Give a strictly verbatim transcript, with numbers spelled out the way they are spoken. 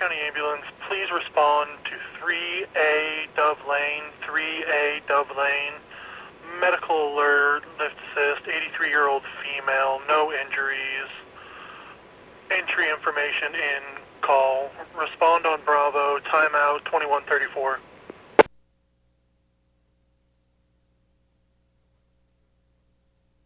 County Ambulance, please respond to three A Dove Lane, three A Dove Lane. Medical alert, lift assist, eighty-three-year-old female, no injuries. Entry information in call. Respond on Bravo, timeout twenty-one thirty-four.